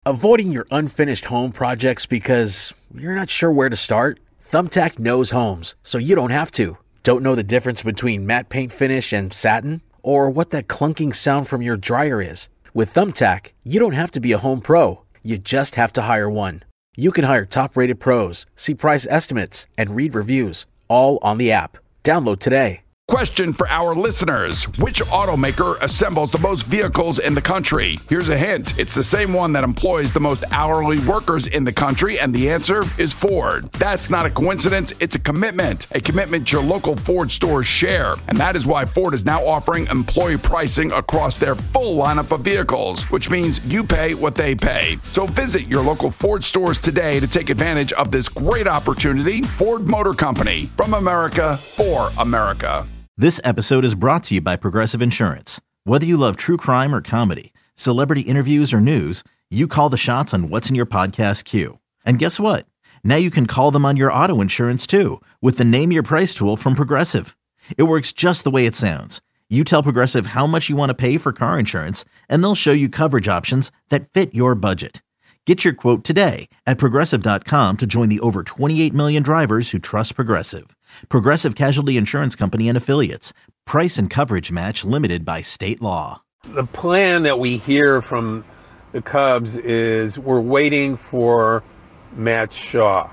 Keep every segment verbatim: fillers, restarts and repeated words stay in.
Avoiding your unfinished home projects because you're not sure where to start? Thumbtack knows homes, so you don't have to. Don't know the difference between matte paint finish and satin? Or what that clunking sound from your dryer is? With Thumbtack, you don't have to be a home pro. You just have to hire one. You can hire top-rated pros, see price estimates, and read reviews, all on the app. Download today. Question for our listeners. Which automaker assembles the most vehicles in the country? Here's a hint. It's the same one that employs the most hourly workers in the country, and the answer is Ford. That's not a coincidence. It's a commitment. A commitment your local Ford stores share. And that is why Ford is now offering employee pricing across their full lineup of vehicles, which means you pay what they pay. So visit your local Ford stores today to take advantage of this great opportunity. Ford Motor Company. From America, for America. This episode is brought to you by Progressive Insurance. Whether you love true crime or comedy, celebrity interviews or news, you call the shots on what's in your podcast queue. And guess what? Now you can call them on your auto insurance too with the Name Your Price tool from Progressive. It works just the way it sounds. You tell Progressive how much you want to pay for car insurance, and they'll show you coverage options that fit your budget. Get your quote today at Progressive dot com to join the over twenty-eight million drivers who trust Progressive. Progressive Casualty Insurance Company and Affiliates. Price and coverage match limited by state law. The plan that we hear from the Cubs is we're waiting for Matt Shaw.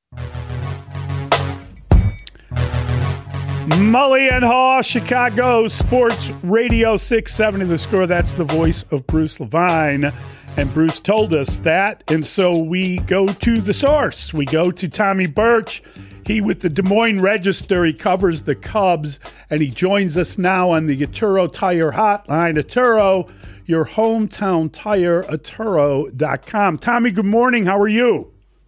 Mully and Haw, Chicago Sports Radio six seventy The Score. That's the voice of Bruce Levine. And Bruce told us that, and so we go to the source. We go to Tommy Birch. He with the Des Moines Register. He covers the Cubs, and he joins us now on the Atturo Tire Hotline. Atturo, your hometown tire, Atturo dot com. Tommy, good morning. How are you?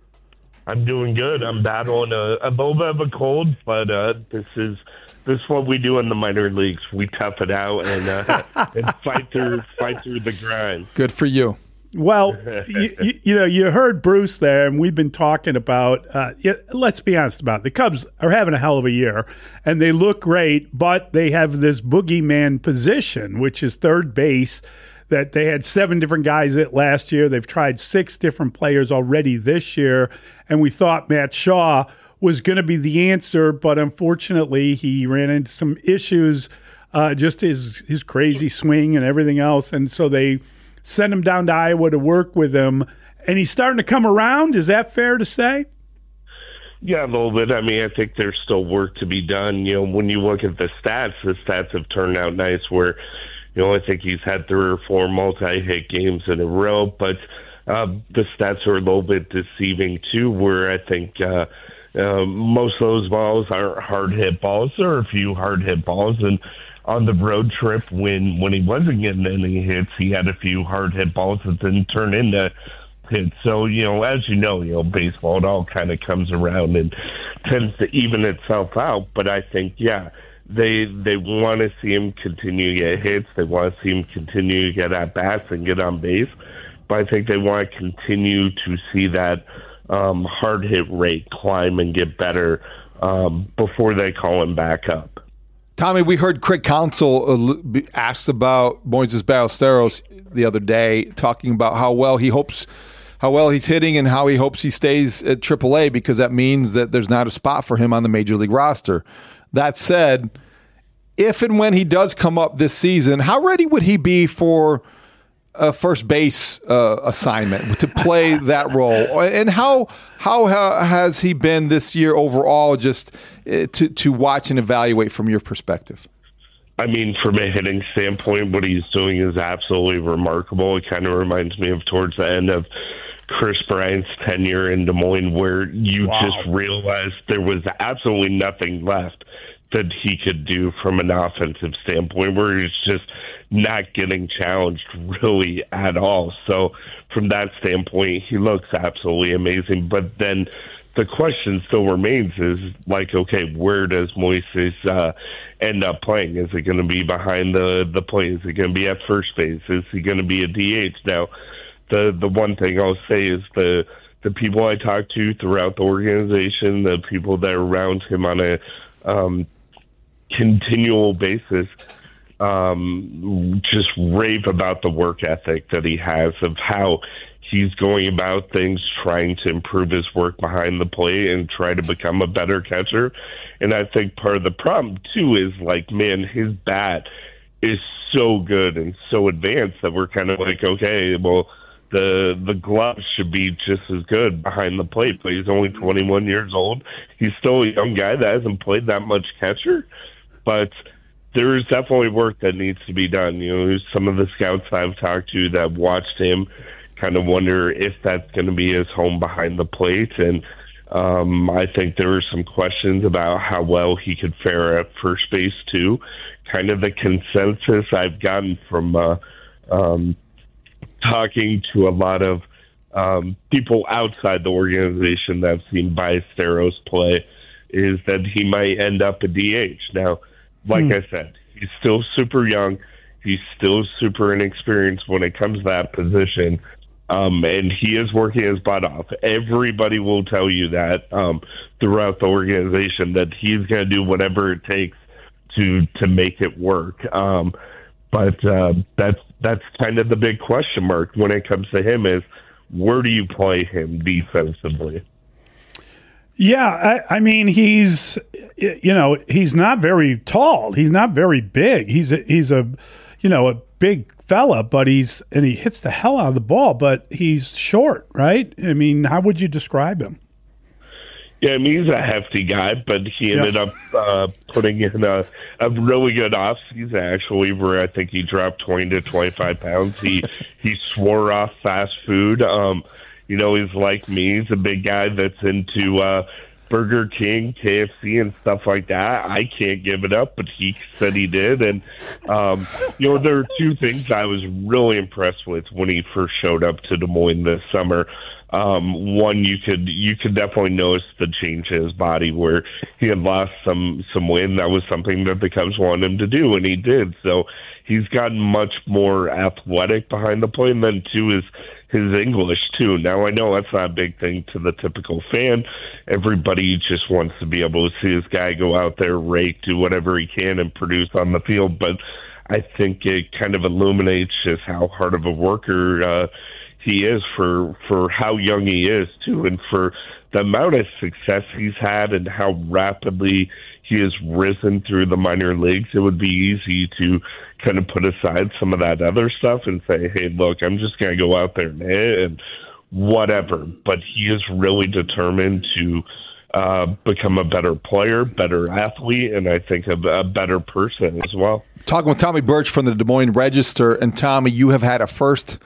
I'm doing good. I'm battling a, a little bit of a cold, but uh, this is this is what we do in the minor leagues. We tough it out and, uh, and fight through fight through the grind. Good for you. Well, you, you, you know, you heard Bruce there, and we've been talking about, uh, yeah, let's be honest about it. The Cubs are having a hell of a year, and they look great, but they have this boogeyman position, which is third base, that they had seven different guys at last year. They've tried six different players already this year, and we thought Matt Shaw was going to be the answer, but unfortunately he ran into some issues, uh, just his, his crazy swing and everything else, and so they send him down to Iowa to work with him, and he's starting to come around. Is that fair to say? Yeah, a little bit. I mean, I think there's still work to be done. You know, when you look at the stats, the stats have turned out nice where, you know, I think he's had three or four multi-hit games in a row, but uh, the stats are a little bit deceiving too, where I think uh, uh, most of those balls are hard-hit balls. There are a few hard-hit balls, and on the road trip when, when he wasn't getting any hits, he had a few hard hit balls that didn't turn into hits. So, you know, as you know, you know, baseball, it all kind of comes around and tends to even itself out. But I think, yeah, they they want to see him continue to get hits. They want to see him continue to get at bats and get on base. But I think they want to continue to see that um, hard hit rate climb and get better um, before they call him back up. Tommy, we heard Craig Counsell asked about Moises Ballesteros the other day, talking about how well he hopes, how well he's hitting, and how he hopes he stays at triple A because that means that there's not a spot for him on the major league roster. That said, if and when he does come up this season, how ready would he be for a first base uh, assignment to play that role? And how how ha- has he been this year overall, just uh, to, to watch and evaluate from your perspective? I mean, from a hitting standpoint, what he's doing is absolutely remarkable. It kind of reminds me of towards the end of Chris Bryant's tenure in Des Moines, where you wow. just realized there was absolutely nothing left that he could do from an offensive standpoint, where he's just not getting challenged really at all. So from that standpoint, he looks absolutely amazing. But then the question still remains is, like, okay, where does Moises uh, end up playing? Is it going to be behind the, the plate? Is it going to be at first base? Is he going to be a D H? Now, the, the one thing I'll say is the the people I talk to throughout the organization, the people that are around him on a um, continual basis, um, just rave about the work ethic that he has, of how he's going about things trying to improve his work behind the plate and try to become a better catcher. And I think part of the problem, too, is, like, man, his bat is so good and so advanced that we're kind of like, okay, well, the the glove should be just as good behind the plate, but he's only twenty-one years old. He's still a young guy that hasn't played that much catcher, but there's definitely work that needs to be done. You know, some of the scouts I've talked to that watched him kind of wonder if that's going to be his home behind the plate. And um, I think there were some questions about how well he could fare at first base, too. Kind of the consensus I've gotten from uh, um, talking to a lot of um, people outside the organization that have seen Ballesteros play is that he might end up a D H. Now, like hmm. I said, he's still super young. He's still super inexperienced when it comes to that position. Um, and he is working his butt off. Everybody will tell you that um, throughout the organization, that he's going to do whatever it takes to to make it work. Um, but uh, that's that's kind of the big question mark when it comes to him is, where do you play him defensively? Yeah, I, I mean, he's, you know, he's not very tall. He's not very big. He's a, he's a, you know, a big fella, but he's, and he hits the hell out of the ball, but he's short, right? I mean, how would you describe him? Yeah, I mean, he's a hefty guy, but he ended yeah. up uh, putting in a, a really good offseason, actually, where I think he dropped twenty to twenty-five pounds. He he swore off fast food. Um, you know, he's like me. He's a big guy that's into uh, Burger King, K F C, and stuff like that. I can't give it up, but he said he did. And, um, you know, there are two things I was really impressed with when he first showed up to Des Moines this summer. Um, one, you could you could definitely notice the change in his body where he had lost some some weight. That was something that the Cubs wanted him to do, and he did. So he's gotten much more athletic behind the plate. And then, two, is his English, too. Now, I know that's not a big thing to the typical fan. Everybody just wants to be able to see this guy go out there, rake, do whatever he can, and produce on the field. But I think it kind of illuminates just how hard of a worker uh he is for for how young he is, too, and for the amount of success he's had and how rapidly he has risen through the minor leagues. It would be easy to kind of put aside some of that other stuff and say, hey, look, I'm just going to go out there and hit and whatever. But he is really determined to uh, become a better player, better athlete, and I think a, a better person as well. Talking with Tommy Birch from the Des Moines Register, and Tommy, you have had a first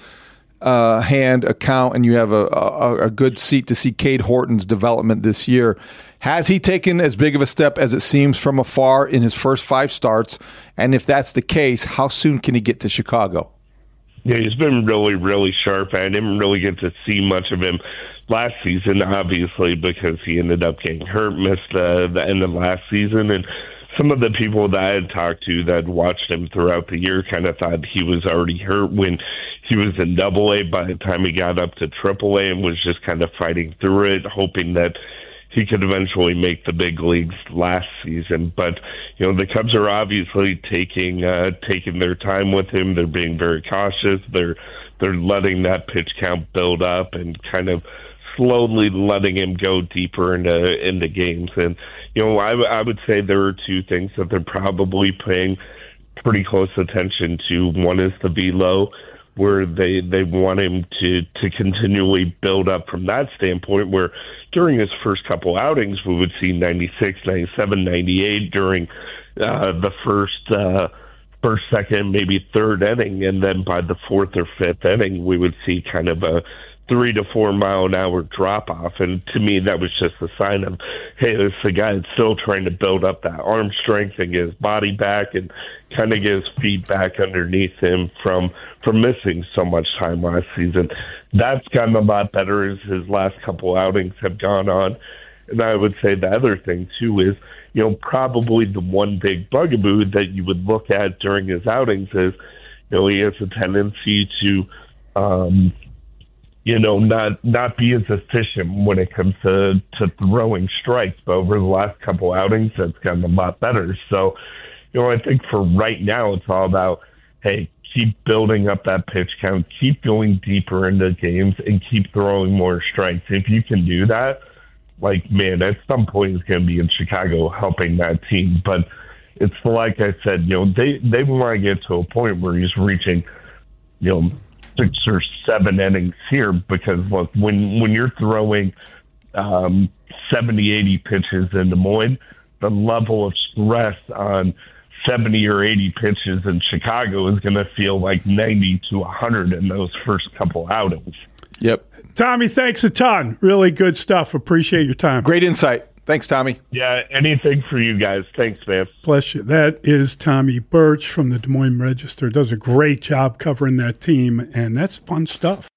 Uh, hand account, and you have a, a, a good seat to see Cade Horton's development this year. Has he taken as big of a step as it seems from afar in his first five starts? And if that's the case, how soon can he get to Chicago? Yeah, he's been really, really sharp. I didn't really get to see much of him last season, obviously, because he ended up getting hurt, missed uh, the end of last season, and some of the people that I had talked to that watched him throughout the year kind of thought he was already hurt when he was in Double A by the time he got up to Triple A, and was just kind of fighting through it, hoping that he could eventually make the big leagues last season. But, you know, the Cubs are obviously taking uh, taking their time with him. They're being very cautious. They're they're letting that pitch count build up and kind of slowly letting him go deeper into into games. And, you know, I, I would say there are two things that they're probably paying pretty close attention to. One is the velo, where they, they want him to, to continually build up from that standpoint, where during his first couple outings, we would see ninety-six, ninety-seven, ninety-eight during uh, the first, uh, first, second, maybe third inning. And then by the fourth or fifth inning, we would see kind of a three to four mile an hour drop off. And to me, that was just a sign of, hey, this is a guy that's still trying to build up that arm strength and get his body back and kind of get his feet back underneath him from, from missing so much time last season. That's gotten a lot better as his last couple outings have gone on. And I would say the other thing, too, is, you know, probably the one big bugaboo that you would look at during his outings is, you know, he has a tendency to, um, you know, not not be as efficient when it comes to, to throwing strikes. But over the last couple outings, that's gotten a lot better. So, you know, I think for right now, it's all about, hey, keep building up that pitch count, keep going deeper into games, and keep throwing more strikes. If you can do that, like, man, at some point he's going to be in Chicago helping that team. But it's like I said, you know, they, they want to get to a point where he's reaching, you know, six or seven innings here, because look, when, when you're throwing um, seventy, eighty pitches in Des Moines, the level of stress on seventy or eighty pitches in Chicago is going to feel like ninety to one hundred in those first couple outings. Yep. Tommy, thanks a ton. Really good stuff. Appreciate your time. Great insight. Thanks, Tommy. Yeah, anything for you guys. Thanks, man. Bless you. That is Tommy Birch from the Des Moines Register. Does a great job covering that team, and that's fun stuff.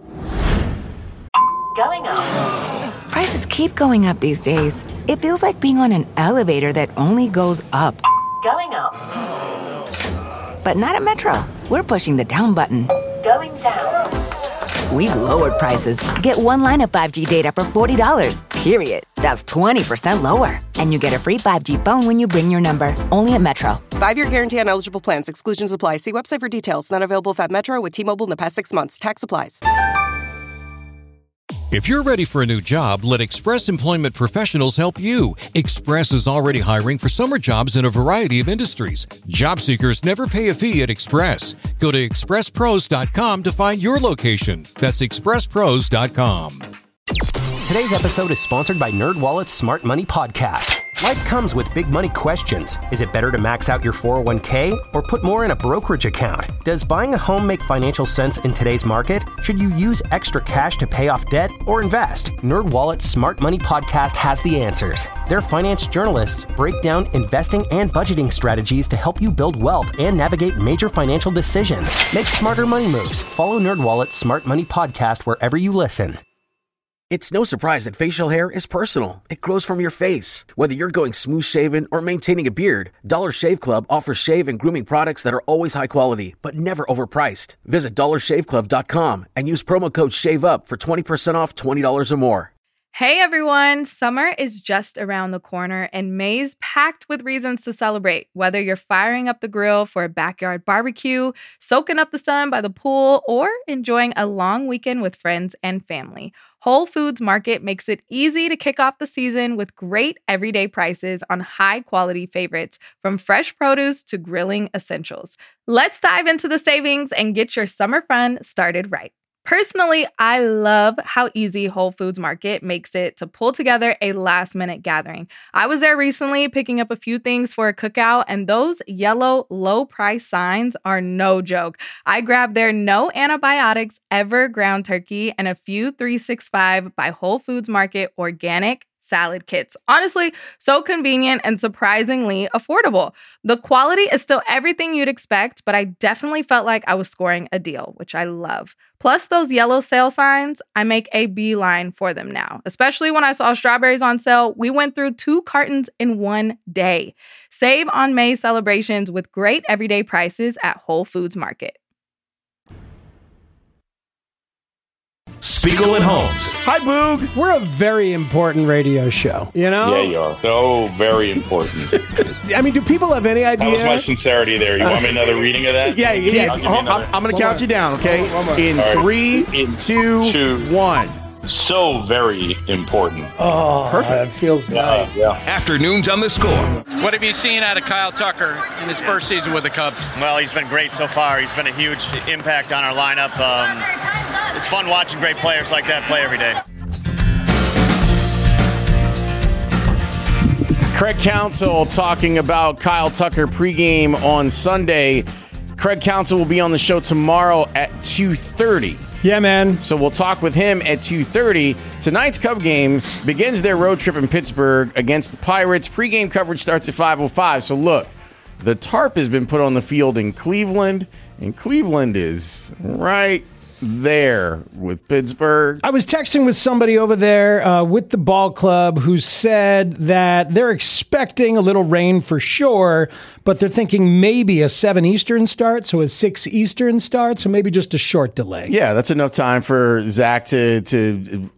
Going up. Prices keep going up these days. It feels like being on an elevator that only goes up. Going up. But not at Metro. We're pushing the down button. Going down. We've lowered prices. Get one line of five G data for forty dollars, period. That's twenty percent lower. And you get a free five G phone when you bring your number. Only at Metro. Five-year guarantee on eligible plans. Exclusions apply. See website for details. Not available at Metro with T-Mobile in the past six months. Tax applies. If you're ready for a new job, let Express Employment Professionals help you. Express is already hiring for summer jobs in a variety of industries. Job seekers never pay a fee at Express. Go to express pros dot com to find your location. That's express pros dot com. Today's episode is sponsored by NerdWallet's Smart Money Podcast. Life comes with big money questions. Is it better to max out your four oh one k or put more in a brokerage account? Does buying a home make financial sense in today's market? Should you use extra cash to pay off debt or invest? NerdWallet's Smart Money Podcast has the answers. Their finance journalists break down investing and budgeting strategies to help you build wealth and navigate major financial decisions. Make smarter money moves. Follow NerdWallet's Smart Money Podcast wherever you listen. It's no surprise that facial hair is personal. It grows from your face. Whether you're going smooth shaven or maintaining a beard, Dollar Shave Club offers shave and grooming products that are always high quality, but never overpriced. Visit dollar shave club dot com and use promo code SHAVEUP for twenty percent off twenty dollars or more. Hey everyone, summer is just around the corner and May's packed with reasons to celebrate. Whether you're firing up the grill for a backyard barbecue, soaking up the sun by the pool, or enjoying a long weekend with friends and family, Whole Foods Market makes it easy to kick off the season with great everyday prices on high-quality favorites, from fresh produce to grilling essentials. Let's dive into the savings and get your summer fun started right. Personally, I love how easy Whole Foods Market makes it to pull together a last-minute gathering. I was there recently picking up a few things for a cookout, and those yellow low-price signs are no joke. I grabbed their no antibiotics ever ground turkey and a few three sixty-five by Whole Foods Market organic salad kits. Honestly, so convenient and surprisingly affordable. The quality is still everything you'd expect, but I definitely felt like I was scoring a deal, which I love. Plus those yellow sale signs, I make a beeline for them now. Especially when I saw strawberries on sale, we went through two cartons in one day. Save on May celebrations with great everyday prices at Whole Foods Market. Spiegel and Holmes. Hi, Boog. We're a very important radio show, you know? Yeah, you are. So very important. I mean, do people have any idea? That was my sincerity there. You want me another reading of that? Yeah, yeah. I'm, I'm going to count you down, okay? In right. three, In two, two, one. So very important. Oh, perfect. That feels yeah, nice. Yeah. Afternoons on the Score. What have you seen out of Kyle Tucker in his first season with the Cubs? Well, he's been great so far. He's been a huge impact on our lineup. Um, it's fun watching great players like that play every day. Craig Counsell talking about Kyle Tucker pregame on Sunday. Craig Counsell will be on the show tomorrow at two thirty. Yeah, man. So we'll talk with him at two thirty. Tonight's Cub game begins their road trip in Pittsburgh against the Pirates. Pre-game coverage starts at five oh five. So look, the tarp has been put on the field in Cleveland, and Cleveland is right there with Pittsburgh. I was texting with somebody over there uh, with the ball club who said that they're expecting a little rain for sure, but they're thinking maybe a seven Eastern start, so a six Eastern start, so maybe just a short delay. Yeah, that's enough time for Zach to to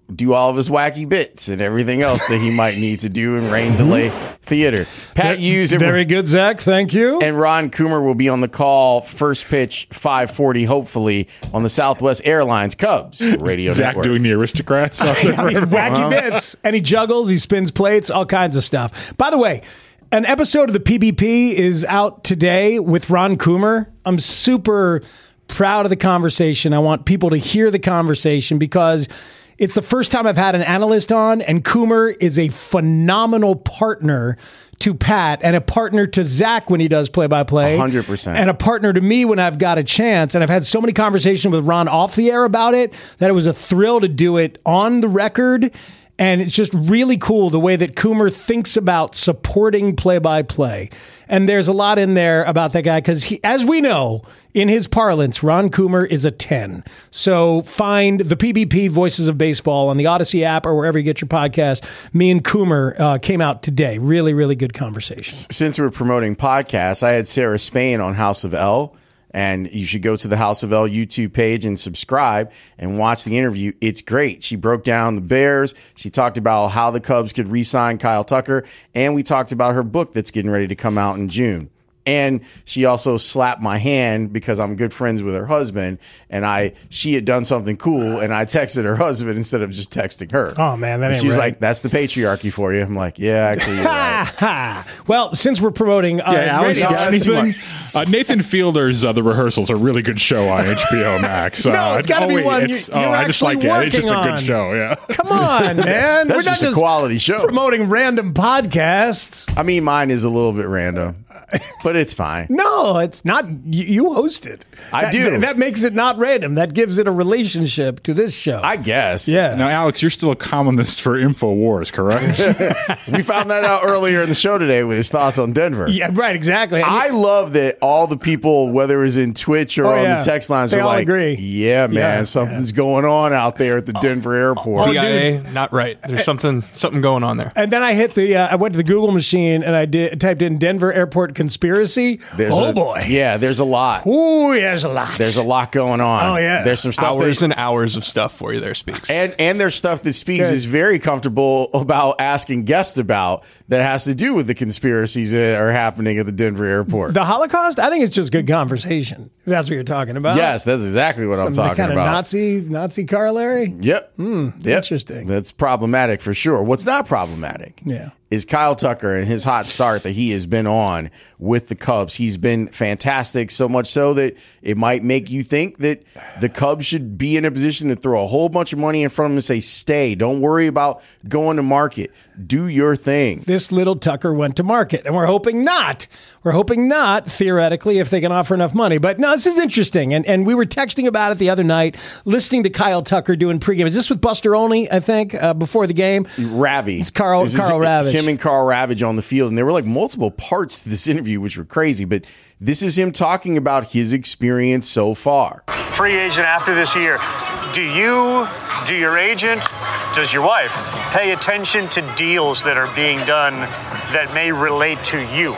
do all of his wacky bits and everything else that he might need to do in rain delay theater. Pat Hughes. Very good, Zach. Thank you. And Ron Coomer will be on the call first pitch five forty, hopefully, on the Southwest Airlines Cubs radio Zach network. doing the aristocrats out there. I mean, wacky bits. And he juggles, he spins plates, all kinds of stuff. By the way, an episode of the P B P is out today with Ron Coomer. I'm super proud of the conversation. I want people to hear the conversation because it's the first time I've had an analyst on, and Coomer is a phenomenal partner to Pat and a partner to Zach when he does play-by-play. one hundred percent. And a partner to me when I've got a chance. And I've had so many conversations with Ron off the air about it that it was a thrill to do it on the record. And it's just really cool the way that Coomer thinks about supporting play-by-play. And there's a lot in there about that guy because, as we know, in his parlance, Ron Coomer is a ten. So find the P B P Voices of Baseball on the Odyssey app or wherever you get your podcast. Me and Coomer uh, came out today. Really, really good conversation. Since we're promoting podcasts, I had Sarah Spain on House of L. And you should go to the House of L YouTube page and subscribe and watch the interview. It's great. She broke down the Bears. She talked about how the Cubs could re-sign Kyle Tucker. And we talked about her book that's getting ready to come out in June. And she also slapped my hand because I'm good friends with her husband. And I, she had done something cool, and I texted her husband instead of just texting her. Oh, man, that and ain't she's right. like, that's the patriarchy for you. I'm like, yeah, actually, you're right. Well, since we're promoting... Uh, Yeah, Alex, radio- got anything? Uh, Nathan Fielder's uh, The Rehearsal's a really good show on H B O Max. Uh, No, it's gotta oh, be wait, one it's- you- Oh, you're I just actually like it. It's just a working good on. show, yeah. Come on, man. That's We're not just a quality show. promoting random podcasts. I mean, mine is a little bit random, but it's fine. No, it's not. You, you host it. I That- do. That makes it not random. That gives it a relationship to this show. I guess. Yeah. Now, Alex, you're still a columnist for InfoWars, correct? We found that out earlier in the show today with his thoughts on Denver. Yeah, right, exactly. I love that all the people, whether it's in Twitch or Oh, on yeah. the text lines, They are all like, agree. yeah, man, Yeah, something's going on out there at the Denver airport. Oh, D I A, not right. There's something something going on there. And then I hit the. Uh, I went to the Google machine and I did typed in Denver Airport conspiracy. There's oh a- boy. Yeah, there's a lot. Ooh, yeah, there's a lot. There's a lot going on. Oh, yeah. There's some stuff Hours that, and hours of stuff for you there, Speaks. and and there's stuff that Speaks Good. is very comfortable about asking guests about that has to do with the conspiracies that are happening at the Denver airport. The Holocaust. I think it's just good conversation. If that's what you're talking about. Yes, that's exactly what I'm Some talking kind about. of Nazi Nazi corollary. Yep. Hmm. Yep. Interesting. That's problematic for sure. What's not problematic Yeah. is Kyle Tucker and his hot start that he has been on with the Cubs. He's been fantastic, so much so that it might make you think that the Cubs should be in a position to throw a whole bunch of money in front of him and say, stay. Don't worry about going to market. Do your thing. This little Tucker went to market, and we're hoping not. We're hoping not, theoretically, if they can offer enough money. But no, this is interesting. And and we were texting about it the other night, listening to Kyle Tucker doing pregame. Is this with Buster Olney, I think, uh, before the game? Ravi. It's Carl, This is Carl Ravitch. Him and Carl Ravitch on the field. And there were like multiple parts to this interview, which were crazy. But this is him talking about his experience so far. Free agent after this year. Do you, do your agent, does your wife pay attention to deals that are being done that may relate to you?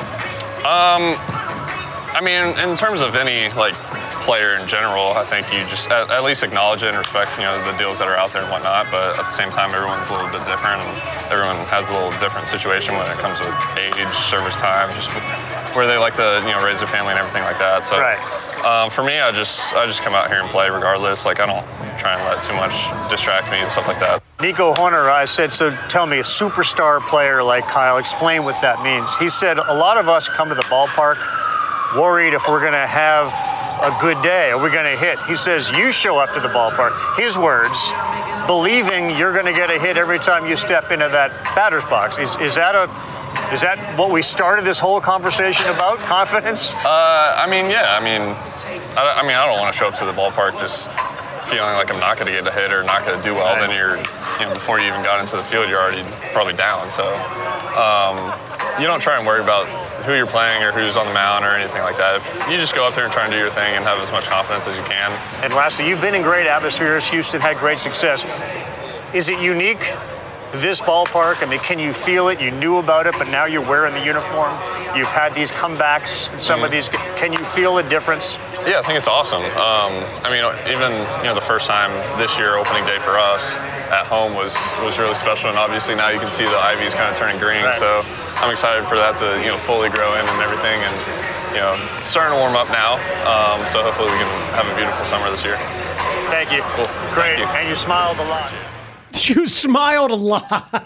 Um, I mean, in terms of any like player in general, I think you just at, at least acknowledge it and respect, you know, the deals that are out there and whatnot. But at the same time, everyone's a little bit different, and everyone has a little different situation when it comes with age, service time, just where they like to, you know, raise their family and everything like that. So, Right. um, for me, I just I just come out here and play regardless. Like I don't try and let too much distract me and stuff like that. Nico Horner, I said, so tell me, a superstar player like Kyle, explain what that means. He said, a lot of us come to the ballpark worried if we're going to have a good day, are we going to hit? He says, you show up to the ballpark, his words, believing you're going to get a hit every time you step into that batter's box. Is, is that a, is that what we started this whole conversation about, confidence? Uh, I mean, yeah. I mean, I, I mean, I don't want to show up to the ballpark just feeling like I'm not going to get a hit or not going to do well. Then you're, you know, before you even got into the field, you're already probably down. So um, you don't try and worry about who you're playing or who's on the mound or anything like that. If you just go up there and try and do your thing and have as much confidence as you can. And lastly, you've been in great atmospheres. Houston had great success. Is it unique this ballpark? I mean, can you feel it? You knew about it, but now you're wearing the uniform. You've had these comebacks in some mm-hmm. of these. Can you feel the difference? Yeah, I think it's awesome. Um, I mean, even you know the first time this year, opening day for us at home was was really special, and obviously now you can see the ivies kind of turning green. Right. So I'm excited for that to you know fully grow in and everything, and you know starting to warm up now. Um, so hopefully we can have a beautiful summer this year. Thank you. Cool. Great, you. And you smiled a lot. You smiled a lot.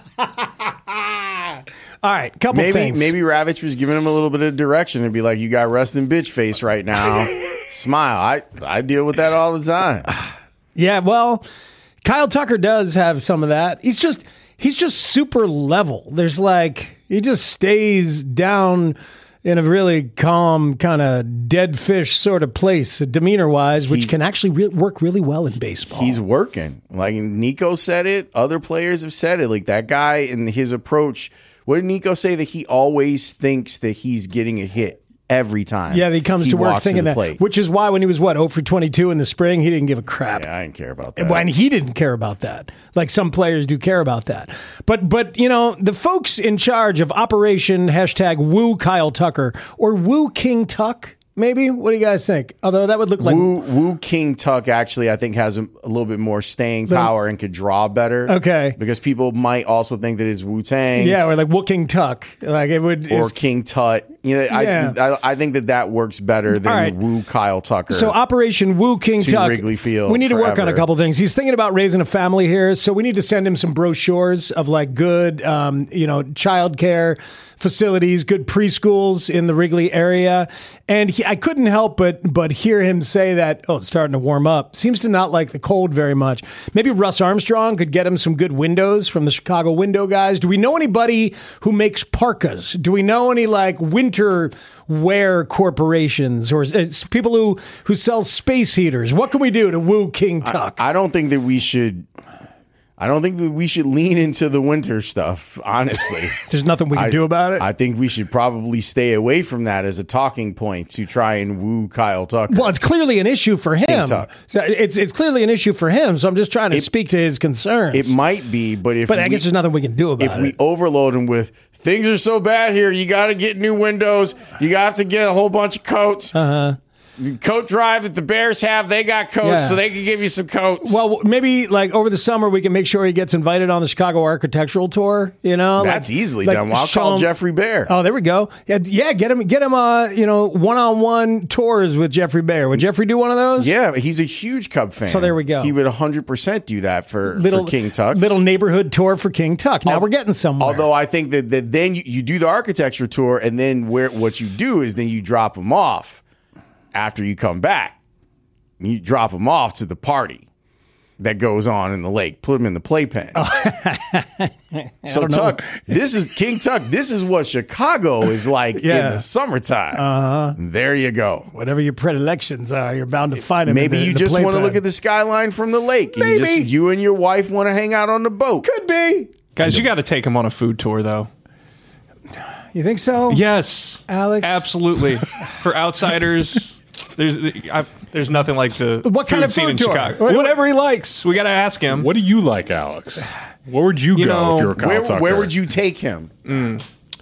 All right, couple maybe, things. Maybe Ravitch was giving him a little bit of direction and be like, you got resting bitch face right now. Smile. I, I deal with that all the time. Yeah, well, Kyle Tucker does have some of that. He's just he's just super level. There's like, he just stays down in a really calm, kind of dead fish sort of place, demeanor-wise, which he's, can actually re- work really well in baseball. He's working. Like Nico said it, other players have said it. Like that guy and his approach. What did Nico say? That he always thinks that he's getting a hit every time. Yeah, he comes he to work thinking to that. plate. Which is why when he was, what, oh for twenty-two in the spring, he didn't give a crap. Yeah, I didn't care about that. And he didn't care about that. Like some players do care about that. But, but you know, the folks in charge of Operation hashtag Woo Kyle Tucker or Woo King Tuck, maybe? What do you guys think? Although that would look like... Woo, Woo King Tuck actually, I think, has a, a little bit more staying power and could draw better. Okay. Because people might also think that it's Wu-Tang. Yeah, or like Woo King Tuck. Like it would... Or King Tut. You know, yeah. I, I I think that that works better than right. Woo Kyle Tucker. So Operation Woo King to Tuck. Wrigley Field we need forever. to work on a couple things. He's thinking about raising a family here, so we need to send him some brochures of like good, um, you know, childcare facilities, good preschools in the Wrigley area. And he, I couldn't help but but hear him say that, oh, it's starting to warm up. Seems to not like the cold very much. Maybe Russ Armstrong could get him some good windows from the Chicago window guys. Do we know anybody who makes parkas? Do we know any like winter wear corporations or it's people who, who sell space heaters? What can we do to woo King Tuck? I, I don't think that we should... I don't think that we should lean into the winter stuff, honestly. There's nothing we can I, do about it? I think we should probably stay away from that as a talking point to try and woo Kyle Tucker. Well, it's clearly an issue for him. So it's it's clearly an issue for him, so I'm just trying to it, speak to his concerns. It might be, but if But I we, guess there's nothing we can do about if it. If we overload him with, things are so bad here, you got to get new windows, you got to get a whole bunch of coats. Uh-huh. The coat drive that the Bears have, they got coats, yeah. so they can give you some coats. Well, maybe like over the summer we can make sure he gets invited on the Chicago Architectural Tour. You know, that's like, easily like done. Well, I'll call him, Jeffrey Bear. Oh, there we go. Yeah, yeah, get him, get him. Uh, you know, one-on-one tours with Jeffrey Bear. Would Jeffrey do one of those? Yeah, he's a huge Cub fan. So there we go. He would one hundred percent do that for, little, for King Tuck. Little neighborhood tour for King Tuck. Now Al- we're getting somewhere. Although I think that, that then you, you do the architecture tour, and then where what you do is then you drop him off. After you come back, you drop them off to the party that goes on in the lake. Put them in the playpen. Oh. So Tuck, this is King Tuck. This is what Chicago is like yeah. in the summertime. Uh-huh. There you go. Whatever your predilections are, you're bound to find them. Maybe in the, you in the just want to pen. look at the skyline from the lake. Maybe you, just, you and your wife want to hang out on the boat. Could be. Guys, you got to take him on a food tour, though. You think so? Yes, Alex. Absolutely. For outsiders. There's I, there's nothing like the what kind food of scene food in tour? Chicago. Whatever he likes. We got to ask him. What do you like, Alex? Where would you, you go know, if you were Kyle where, Tucker? Where would you take him? Mm.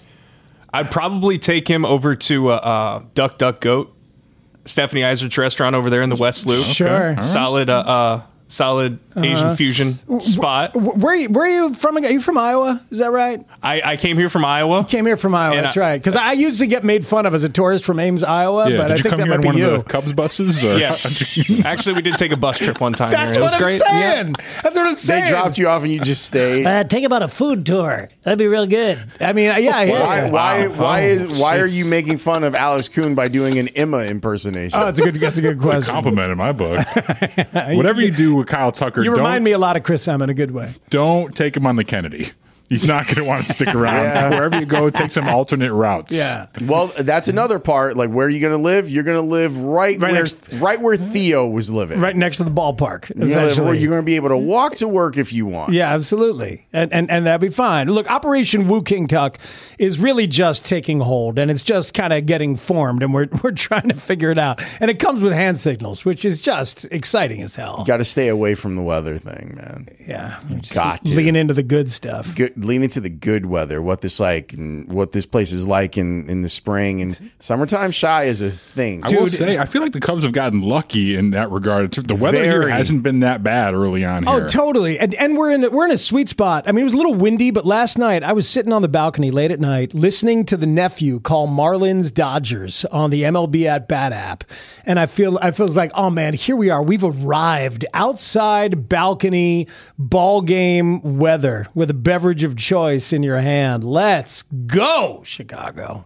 I'd probably take him over to uh, uh, Duck Duck Goat, Stephanie Eisert's restaurant over there in the West Loop. Sure, right. solid, uh, uh, solid Asian uh, fusion spot. Where are you, where are you from? Are you from Iowa? Is that right? I, I came here from Iowa. You came here from Iowa. That's I, right. Because I usually get made fun of as a tourist from Ames, Iowa. Yeah, but did I you think come that here might on be one you. of the Cubs buses? Or? Yes. Actually, we did take a bus trip one time. That's here. It what was I'm great. saying. Yeah. That's what I'm saying. They dropped you off and you just stayed. Uh, take about a food tour. That'd be real good. I mean, yeah. I hear why? you. Why? Wow. Why is? Why Jeez. are you making fun of Alex Kuhn by doing an Emma impersonation? Oh, that's a good. That's a good question. It's a compliment in my book. Whatever you do with Kyle Tucker, you don't, remind me a lot of Chris M in a good way. Don't take him on the Kennedy. He's not going to want to stick around. Yeah. Wherever you go, take some alternate routes. Yeah. Well, that's another part. Like, where are you going to live? You're going to live right, Right where next- right where Theo was living. Right next to the ballpark, You're gonna live essentially. where you're going to be able to walk to work if you want. Yeah, absolutely. And, and and that'd be fine. Look, Operation Woo King Tuck is really just taking hold, and it's just kind of getting formed, and we're we're trying to figure it out. And it comes with hand signals, which is just exciting as hell. You got to stay away from the weather thing, man. Yeah. You Just got to. lean into the good stuff. Good, lean into the good weather, what this like, and what this place is like in, in the spring and summertime. Shy is a thing. I will say, I feel like the Cubs have gotten lucky in that regard. The weather here Very. hasn't been that bad early on here. Oh, totally. And and we're in we're in a sweet spot. I mean, it was a little windy, but last night I was sitting on the balcony late at night listening to the nephew call Marlins Dodgers on the M L B At Bat app, and I feel I feels like, oh man, here we are. We've arrived outside balcony ball game weather with a beverage of choice in your hand. Let's go, Chicago.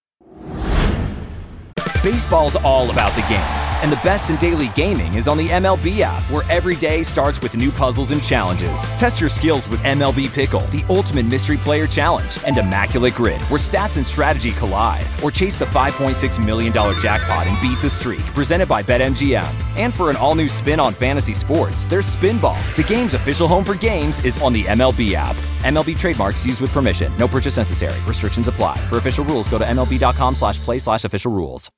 Baseball's all about the games, and the best in daily gaming is on the M L B app, where every day starts with new puzzles and challenges. Test your skills with M L B Pickle, the ultimate mystery player challenge, and Immaculate Grid, where stats and strategy collide. Or chase the five point six million dollars jackpot and beat the streak, presented by BetMGM. And for an all-new spin on fantasy sports, there's Spinball. The game's official home for games is on the M L B app. M L B trademarks used with permission. No purchase necessary. Restrictions apply. For official rules, go to MLB.com slash play slash official rules.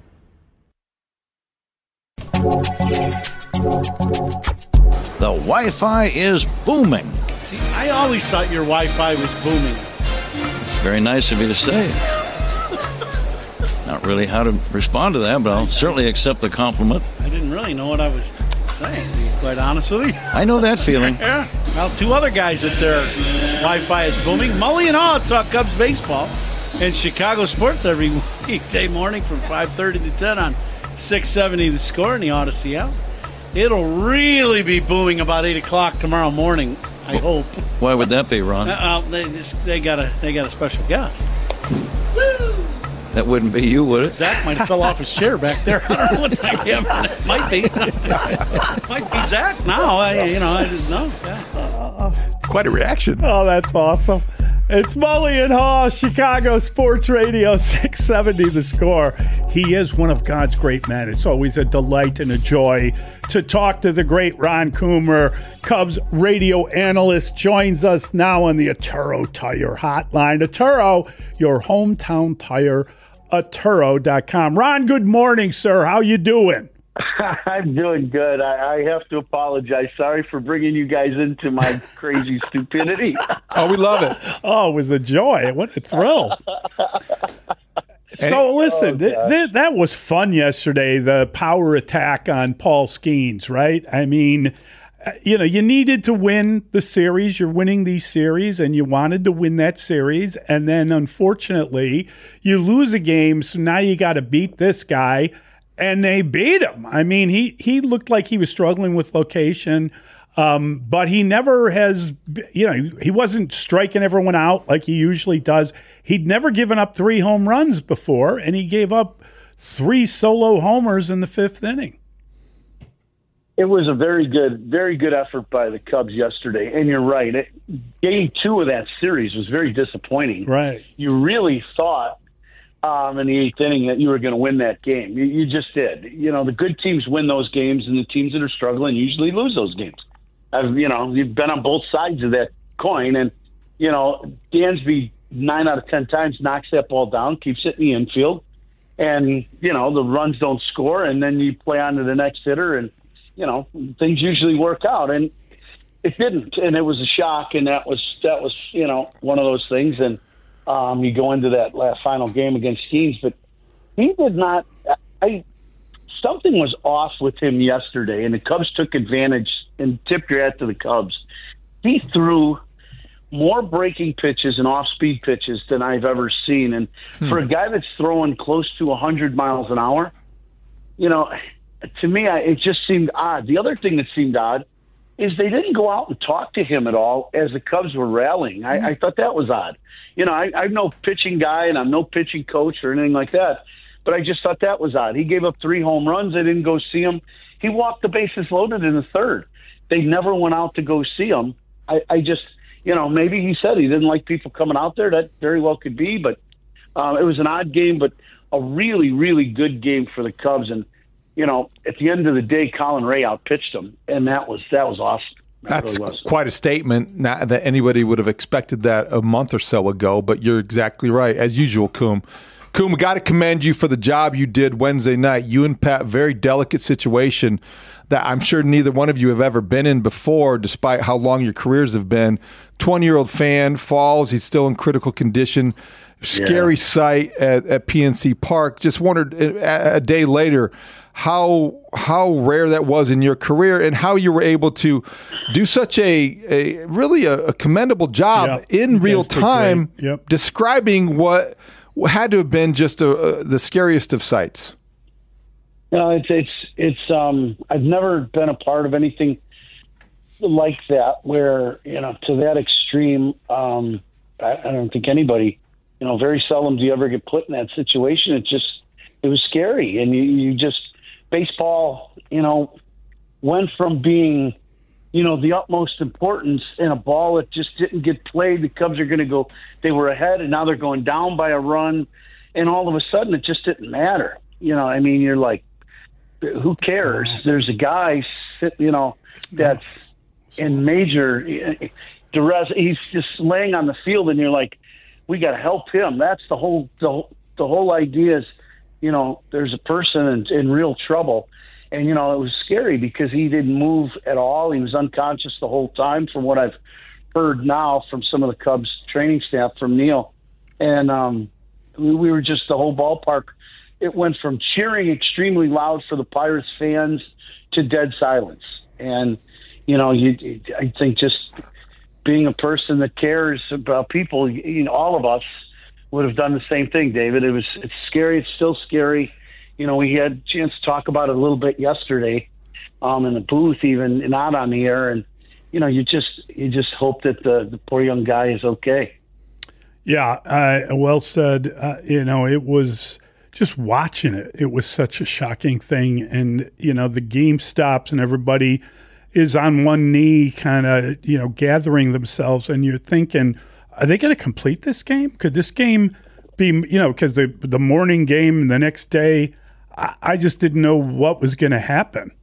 The Wi-Fi is booming. See, I always thought your Wi-Fi was booming. It's very nice of you to say. Not really how to respond to that, but I'll certainly accept the compliment. I didn't really know what I was saying, to be quite honest with you. I know that feeling. Yeah. Well, two other guys that their Wi-Fi is booming. Mully and Haw talk Cubs baseball and Chicago sports every weekday morning from five thirty to ten on six seventy The Score in the Odyssey app. It'll really be booming about eight o'clock tomorrow morning, I hope. Why would that be, Ron? Uh, uh, they just they got a they got a special guest. That wouldn't be you, would it? Zach might have fell off his chair back there. I don't know what that him. It might be. Might be Zach now. I, you know, I just know. Yeah. Quite a reaction. Oh, that's awesome. It's Mully and Haw, Chicago Sports Radio, six seventy The Score. He is one of God's great men. It's always a delight and a joy to talk to the great Ron Coomer, Cubs radio analyst, joins us now on the Atturo Tire Hotline. Atturo, your hometown tire, Atturo dot com. Ron, good morning, sir. How you doing? I'm doing good. I, I have to apologize. Sorry for bringing you guys into my crazy stupidity. Oh, we love it. Oh, it was a joy. What a thrill. So listen, Oh, th- God. th- that was fun yesterday, the power attack on Paul Skeens, right? I mean, uh, you know, you needed to win the series. You're winning these series, and you wanted to win that series. And then, unfortunately, you lose a game, so now you got to beat this guy. And they beat him. I mean, he, he looked like he was struggling with location, um, but he never has, you know, he wasn't striking everyone out like he usually does. He'd never given up three home runs before, and he gave up three solo homers in the fifth inning. It was a very good, very good effort by the Cubs yesterday. And you're right. It, game two of that series was very disappointing. Right. You really thought um, in the eighth inning that you were going to win that game. You, you just did. You know, the good teams win those games, and the teams that are struggling usually lose those games. I've, you know, you've been on both sides of that coin. And, you know, Dansby, nine out of ten times, knocks that ball down, keeps it in the infield. And, you know, the runs don't score, and then you play on to the next hitter, and, you know, things usually work out. And it didn't. And it was a shock, and that was, that was you know, one of those things. And, Um, you go into that last final game against Skeens, but he did not. I something was off with him yesterday, and the Cubs took advantage. And tip your hat to the Cubs. He threw more breaking pitches and off-speed pitches than I've ever seen. And hmm. for a guy that's throwing close to one hundred miles an hour, you know, to me, I, it just seemed odd. The other thing that seemed odd is they didn't go out and talk to him at all as the Cubs were rallying. I, I thought that was odd. You know, I, I'm no pitching guy, and I'm no pitching coach or anything like that, but I just thought that was odd. He gave up three home runs. They didn't go see him. He walked the bases loaded in the third. They never went out to go see him. I, I just you know, maybe he said he didn't like people coming out there. That very well could be, but um, it was an odd game, but a really, really good game for the Cubs. And, you know, at the end of the day, Colin Ray outpitched him, and that was that was awesome. That That's really was. quite a statement. Not that anybody would have expected that a month or so ago, but you're exactly right, as usual, Coom. Coom, we got to commend you for the job you did Wednesday night. You and Pat, very delicate situation that I'm sure neither one of you have ever been in before, despite how long your careers have been. twenty-year-old fan falls. He's still in critical condition. Scary yeah. sight at, at P N C Park. Just wondered a, a day later how how rare that was in your career and how you were able to do such a, a really a, a commendable job yep. in real time yep. describing what had to have been just a, a, the scariest of sights. No, it's it's it's. Um, I've never been a part of anything like that, where you know to that extreme. Um, I, I don't think anybody, you know, very seldom do you ever get put in that situation. It just it was scary, and you, you just baseball, you know, went from being, you know, the utmost importance in a ball that just didn't get played. The Cubs are going to go. They were ahead, and now they're going down by a run, and all of a sudden it just didn't matter. You know, I mean, you're like, who cares? There's a guy, sit, you know, that's in major duress. He's just laying on the field, and you're like, we got to help him. That's the whole the, the whole idea is, you know, there's a person in, in real trouble. And, you know, it was scary because he didn't move at all. He was unconscious the whole time from what I've heard now from some of the Cubs training staff, from Neil. And um, we, we were just the whole ballpark. It went from cheering extremely loud for the Pirates fans to dead silence. And, you know, you, I think just being a person that cares about people, you know, all of us would have done the same thing, David. It was, it's scary. It's still scary. You know, we had a chance to talk about it a little bit yesterday um, in the booth, even not on the air. And, you know, you just, you just hope that the, the poor young guy is okay. Yeah. Uh, well said. Uh, you know, it was just watching it. It was such a shocking thing. And, you know, the game stops and everybody is on one knee kind of, you know, gathering themselves. And you're thinking, are they going to complete this game? Could this game be, you know, because the the morning game the next day, I, I just didn't know what was going to happen.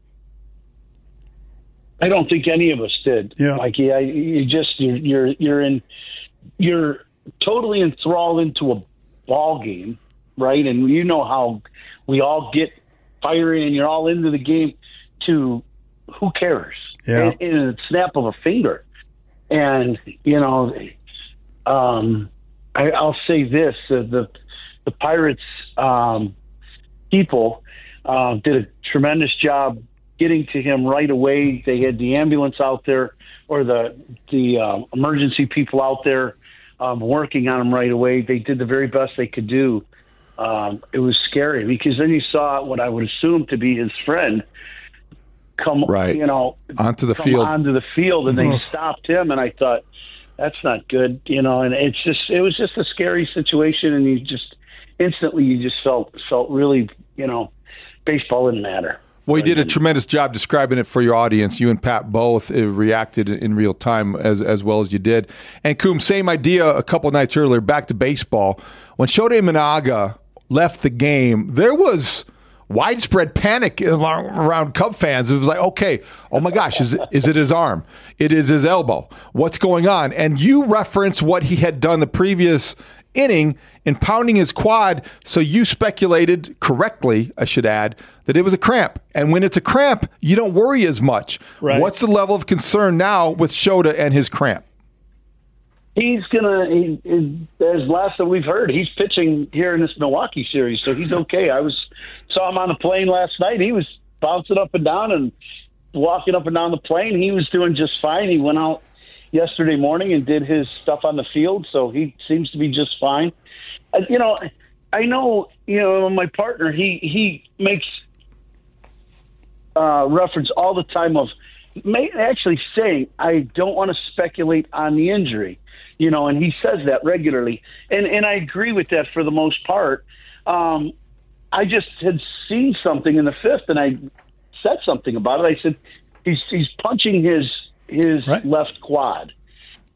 I don't think any of us did. Yeah. Like, yeah, you just, you're, you're, you're in, you're totally enthralled into a ball game, right? And you know how we all get fiery and you're all into the game to who cares? Yeah. In, in a snap of a finger. And, you know, um, I, I'll say this, uh, the, the Pirates um, people uh, did a tremendous job getting to him right away. They had the ambulance out there, or the the uh, emergency people out there um, working on him right away. They did the very best they could do. Um, it was scary because then you saw what I would assume to be his friend come, right. you know, onto the come field, onto the field, and they stopped him. And I thought, that's not good, you know. And it's just, it was just a scary situation, and you just instantly, you just felt felt really, you know, baseball didn't matter. Well, you did a tremendous job describing it for your audience. You and Pat both uh, reacted in real time as as well as you did. And Coom, same idea a couple nights earlier, back to baseball. When Shota Imanaga left the game, there was widespread panic around Cub fans. It was like, okay, oh my gosh, is it, is it his arm? It is his elbow. What's going on? And you reference what he had done the previous inning in pounding his quad, so you speculated correctly, I should add, that it was a cramp. And when it's a cramp, you don't worry as much. Right. What's the level of concern now with Shota and his cramp? He's gonna, he, he, as last that we've heard, he's pitching here in this Milwaukee series, so he's okay. I was saw him on the plane last night. He was bouncing up and down and walking up and down the plane. He was doing just fine. He went out yesterday morning and did his stuff on the field, so he seems to be just fine. Uh, you know, I know, you know, my partner, he he makes uh, reference all the time of may, actually saying, I don't want to speculate on the injury. You know, and he says that regularly. And and I agree with that for the most part. Um, I just had seen something in the fifth, and I said something about it. I said, he's he's punching his his right. left quad.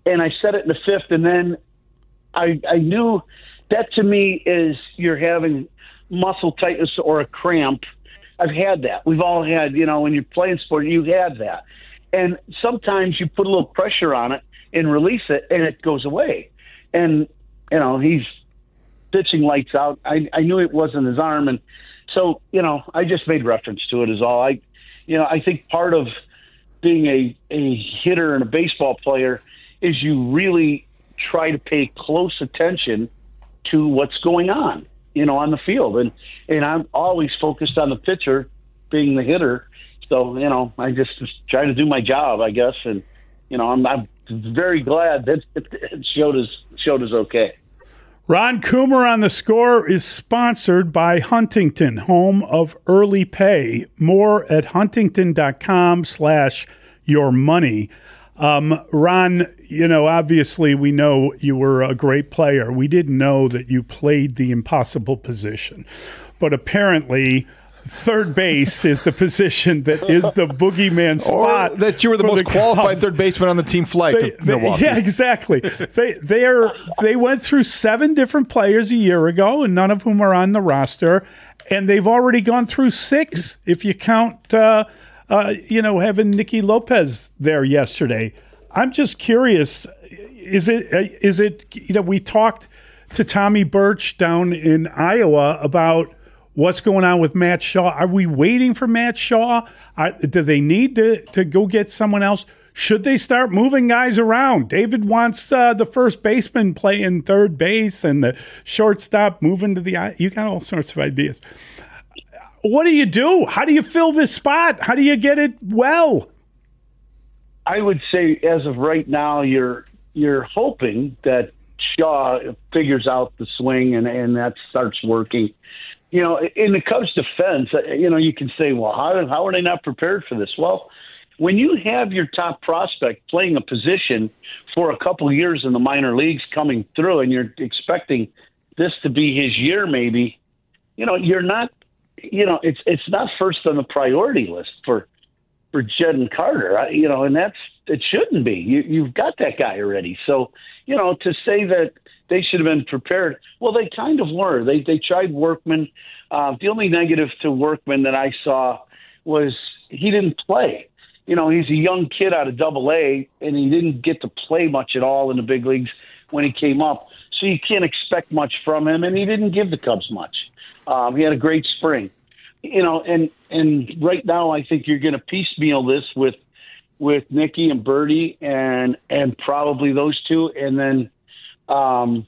and I set it in the fifth, and then I, I knew that to me is you're having muscle tightness or a cramp. I've had that. We've all had, you know, when you're playing sport, you've had that. And sometimes you put a little pressure on it and release it, and it goes away. And, you know, he's pitching lights out. I, I knew it wasn't his arm. And so, you know, I just made reference to it is all. I, you know, I think part of being a, a hitter and a baseball player is you really try to pay close attention to what's going on, you know, on the field. And, and I'm always focused on the pitcher being the hitter. So, you know, I just, just try to do my job, I guess. And, you know, I'm, I'm very glad that it showed us, showed us okay. Ron Coomer on The Score is sponsored by Huntington, home of early pay. More at huntington.com slash your money. Um, Ron, you know, obviously we know you were a great player. We didn't know that you played the impossible position. But apparently third base is the position that is the boogeyman spot. Or that you were the most the qualified Cubs. Third baseman on the team flight they, to Milwaukee. They, yeah, exactly. they they are they went through seven different players a year ago, and none of whom are on the roster. And they've already gone through six, if you count, uh, uh, you know, having Nicky Lopez there yesterday. I'm just curious. Is it is it you know we talked to Tommy Birch down in Iowa about what's going on with Matt Shaw? Are we waiting for Matt Shaw? Are, do they need to, to go get someone else? Should they start moving guys around? David wants uh, the first baseman playing third base and the shortstop moving to the – you got all sorts of ideas. What do you do? How do you fill this spot? How do you get it well? I would say as of right now, you're you're hoping that Shaw figures out the swing and, and that starts working. You know, in the Cubs' defense, you know, you can say, well, how, how are they not prepared for this? Well, when you have your top prospect playing a position for a couple of years in the minor leagues coming through and you're expecting this to be his year maybe, you know, you're not, you know, it's it's not first on the priority list for for Jed and Carter, you know, and that's, it shouldn't be. You, you've got that guy already. So, you know, to say that they should have been prepared, well, they kind of were. They they tried Workman. Uh, the only negative to Workman that I saw was he didn't play. You know, he's a young kid out of Double A, and he didn't get to play much at all in the big leagues when he came up. So you can't expect much from him, and he didn't give the Cubs much. Um, he had a great spring. You know, and and right now I think you're going to piecemeal this with with Nicky and Birdie and and probably those two, and then um,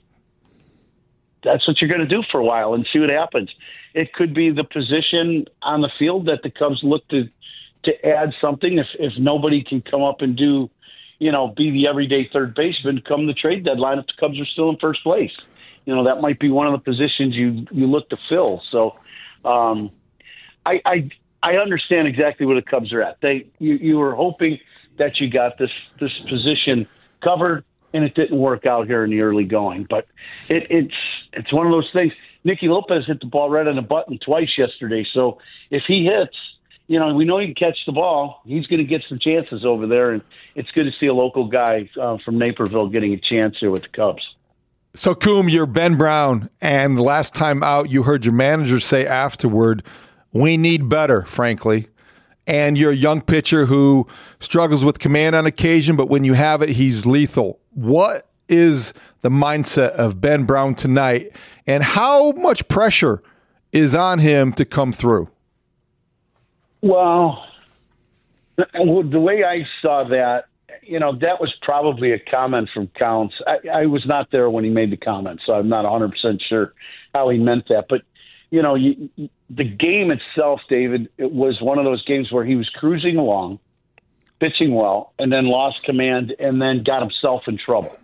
that's what you're going to do for a while and see what happens. It could be the position on the field that the Cubs look to to add something if if nobody can come up and do, you know, be the everyday third baseman come the trade deadline if the Cubs are still in first place. You know, that might be one of the positions you you look to fill. So. Um, I, I I understand exactly where the Cubs are at. They you, you were hoping that you got this this position covered, and it didn't work out here in the early going. But it, it's it's one of those things. Nicky Lopez hit the ball right on the button twice yesterday. So if he hits, you know, we know he can catch the ball. He's going to get some chances over there, and it's good to see a local guy uh, from Naperville getting a chance here with the Cubs. So, Coom, you're Ben Brown, and the last time out, you heard your manager say afterward, we need better, frankly. And you're a young pitcher who struggles with command on occasion, but when you have it, he's lethal. What is the mindset of Ben Brown tonight, and how much pressure is on him to come through? Well, the way I saw that, you know, that was probably a comment from Counts. I, I was not there when he made the comment, so I'm not one hundred percent sure how he meant that. But, you know, you, the game itself, David, it was one of those games where he was cruising along, pitching well, and then lost command and then got himself in trouble.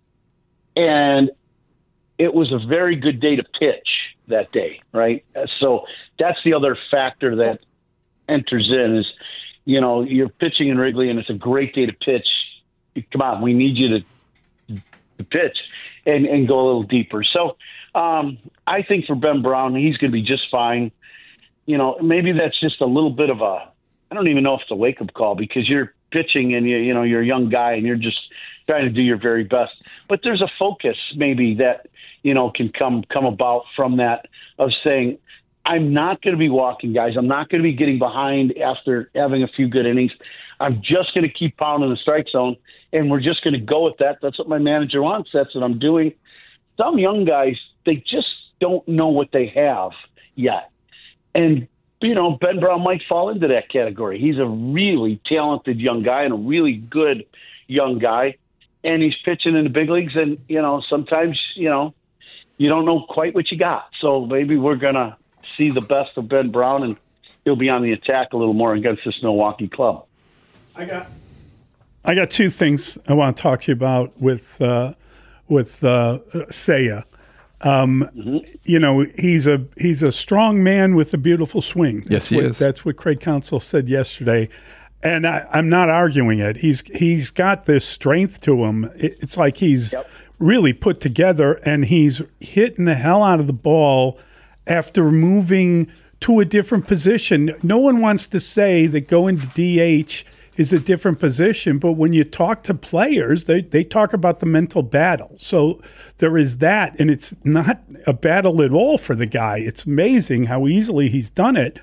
And it was a very good day to pitch that day, right? So that's the other factor that enters in is, you know, you're pitching in Wrigley and it's a great day to pitch. Come on, we need you to, to pitch and, and go a little deeper. So um, I think for Ben Brown, he's going to be just fine. You know, maybe that's just a little bit of a, I don't even know if it's a wake-up call because you're pitching and, you, you know, you're a young guy and you're just trying to do your very best. But there's a focus maybe that, you know, can come come about from that of saying, I'm not going to be walking guys. I'm not going to be getting behind after having a few good innings. I'm just going to keep pounding the strike zone, and we're just going to go with that. That's what my manager wants. That's what I'm doing. Some young guys, they just don't know what they have yet. And, you know, Ben Brown might fall into that category. He's a really talented young guy and a really good young guy, and he's pitching in the big leagues. And, you know, sometimes, you know, you don't know quite what you got. So maybe we're going to see the best of Ben Brown, and he'll be on the attack a little more against this Milwaukee club. I got I got two things I want to talk to you about with uh, with uh, Seiya. Um, mm-hmm. You know, he's a he's a strong man with a beautiful swing. That's yes, he what, is. That's what Craig Counsell said yesterday, and I, I'm not arguing it. He's he's got this strength to him. It, it's like he's yep. really put together, and he's hitting the hell out of the ball after moving to a different position. No one wants to say that going to D H is a different position, but when you talk to players, they, they talk about the mental battle. So there is that, and it's not a battle at all for the guy. It's amazing how easily he's done it.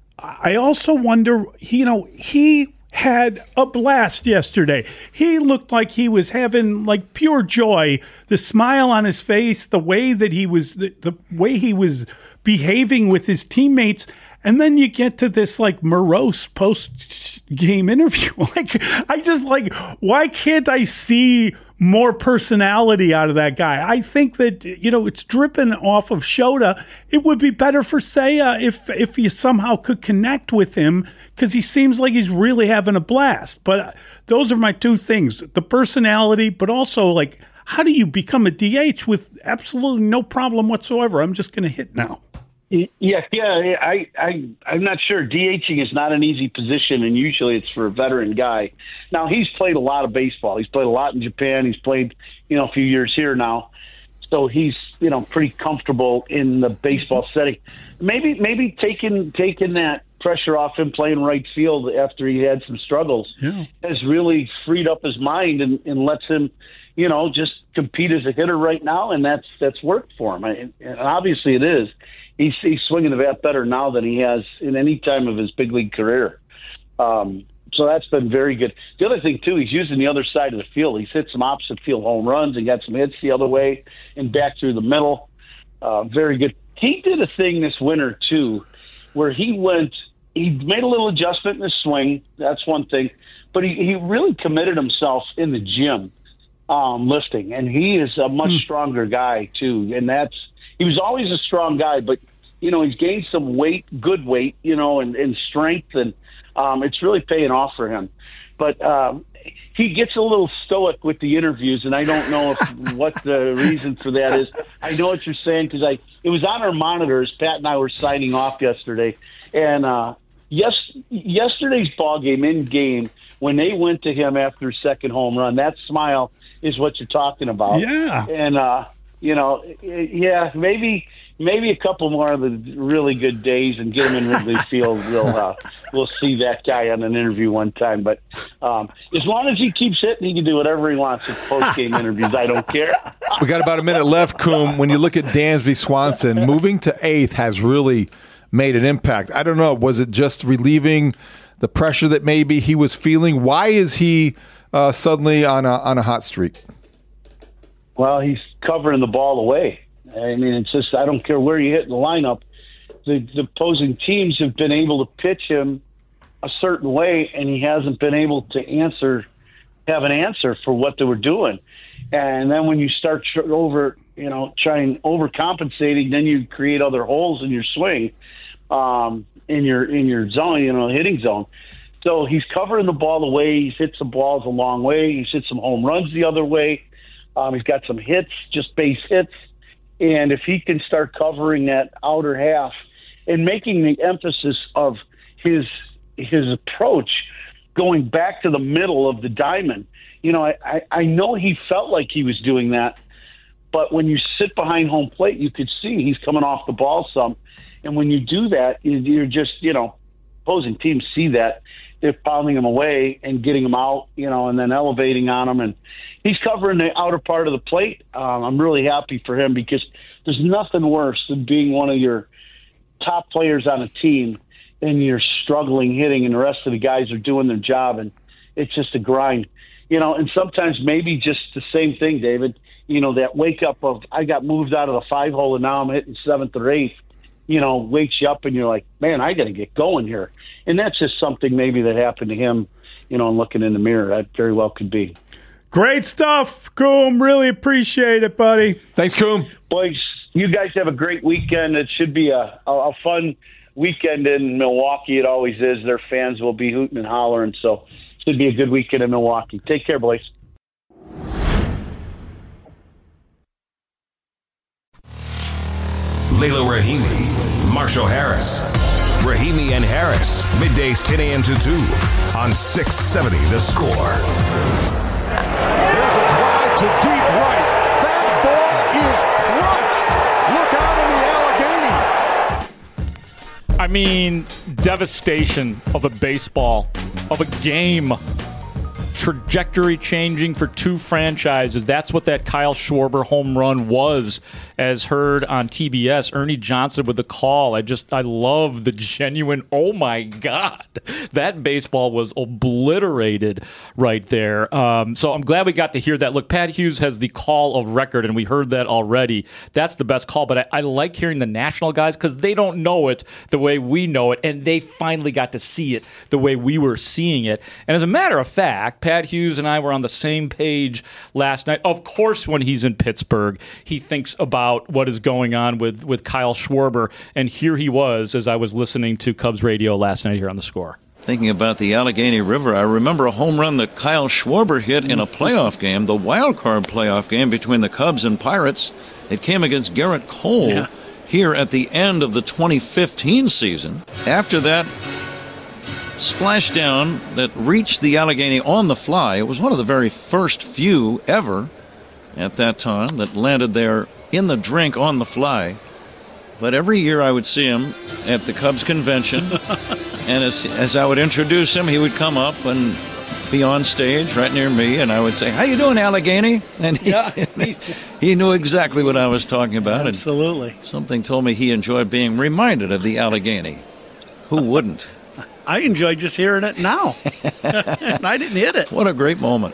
I also wonder, you know, he had a blast yesterday. He looked like he was having like pure joy, the smile on his face, the way that he was, the, the way he was behaving with his teammates. And then you get to this like morose post-game interview. Like, I just like, why can't I see more personality out of that guy? I think that, you know, it's dripping off of Shota. It would be better for Seiya if if you somehow could connect with him, because he seems like he's really having a blast. But those are my two things, the personality, but also like, how do you become a D H with absolutely no problem whatsoever? I'm just going to hit now. Yeah, yeah, I, I, I'm not sure. DHing is not an easy position, and usually it's for a veteran guy. Now, he's played a lot of baseball. He's played a lot in Japan. He's played, you know, a few years here now. So he's, you know, pretty comfortable in the baseball setting. Maybe, maybe taking taking that pressure off him playing right field after he had some struggles yeah. has really freed up his mind and, and lets him, you know, just compete as a hitter right now, and that's that's worked for him. And obviously it is. He's, he's swinging the bat better now than he has in any time of his big league career. Um, so that's been very good. The other thing, too, he's using the other side of the field. He's hit some opposite field home runs and got some hits the other way and back through the middle. Uh, very good. He did a thing this winter, too, where he went – he made a little adjustment in his swing. That's one thing. But he, he really committed himself in the gym um, lifting, and he is a much stronger guy, too, and that's – he was always a strong guy, but, you know, he's gained some weight, good weight, you know, and, and strength, and um, it's really paying off for him. But um, he gets a little stoic with the interviews, and I don't know if, what the reason for that is. I know what you're saying because I it was on our monitors. Pat and I were signing off yesterday, and uh, yes, yesterday's ball game in game when they went to him after second home run, that smile is what you're talking about. Yeah, and. uh You know, yeah, maybe maybe a couple more of the really good days and get him in Wrigley Field. We'll uh, we'll see that guy on an interview one time. But um, as long as he keeps hitting, he can do whatever he wants with post game interviews. I don't care. We got about a minute left, Coom. When you look at Dansby Swanson, moving to eighth has really made an impact. I don't know. Was it just relieving the pressure that maybe he was feeling? Why is he uh, suddenly on a on a hot streak? Well, he's covering the ball away. I mean, it's just, I don't care where you hit in the lineup. The, the opposing teams have been able to pitch him a certain way, and he hasn't been able to answer, have an answer for what they were doing. And then when you start tr- over, you know, trying overcompensating, then you create other holes in your swing, um, in your, in your zone, you know, hitting zone. So he's covering the ball away. He's hit some balls a long way. He's hit some home runs the other way. Um, he's got some hits, just base hits. And if he can start covering that outer half and making the emphasis of his his approach going back to the middle of the diamond, you know, I, I, I know he felt like he was doing that, but when you sit behind home plate, you could see he's coming off the ball some. And when you do that, you're just, you know, opposing teams see that. They're pounding him away and getting him out, you know, and then elevating on him. And he's covering the outer part of the plate. Um, I'm really happy for him because there's nothing worse than being one of your top players on a team and you're struggling hitting and the rest of the guys are doing their job and it's just a grind. You know, and sometimes maybe just the same thing, David, you know, that wake up of I got moved out of the five hole and now I'm hitting seventh or eighth, you know, wakes you up and you're like, man, I got to get going here. And that's just something maybe that happened to him, you know, and looking in the mirror. That very well could be. Great stuff, Coom. Really appreciate it, buddy. Thanks, Coom. Boys, you guys have a great weekend. It should be a, a, a fun weekend in Milwaukee. It always is. Their fans will be hooting and hollering, so it should be a good weekend in Milwaukee. Take care, boys. Layla Rahimi, Marshall Harris. Rahimi and Harris, middays ten a.m. to two on six seventy The Score. Here's a drive to deep right. That ball is crushed. Look out in the Allegheny. I mean, devastation of a baseball, of a game. Trajectory changing for two franchises. That's what that Kyle Schwarber home run was, as heard on T B S. Ernie Johnson with the call. I just, I love the genuine, oh my God. That baseball was obliterated right there. Um, so I'm glad we got to hear that. Look, Pat Hughes has the call of record, and we heard that already. That's the best call, but I, I like hearing the national guys because they don't know it the way we know it, and they finally got to see it the way we were seeing it. And as a matter of fact, Pat Hughes and I were on the same page last night. Of course, when he's in Pittsburgh, he thinks about what is going on with, with Kyle Schwarber. And here he was as I was listening to Cubs radio last night here on The Score. Thinking about the Allegheny River, I remember a home run that Kyle Schwarber hit in a playoff game, the wild card playoff game between the Cubs and Pirates. It came against Garrett Cole yeah. here at the end of the twenty fifteen season. After that splashdown that reached the Allegheny on the fly. It was one of the very first few ever at that time that landed there in the drink on the fly. But every year I would see him at the Cubs convention, and as, as I would introduce him, he would come up and be on stage right near me, and I would say, "How you doing, Allegheny?" And he, yeah. he, he knew exactly what I was talking about. Absolutely. And something told me he enjoyed being reminded of the Allegheny. Who wouldn't? I enjoy just hearing it now. And I didn't hit it. What a great moment.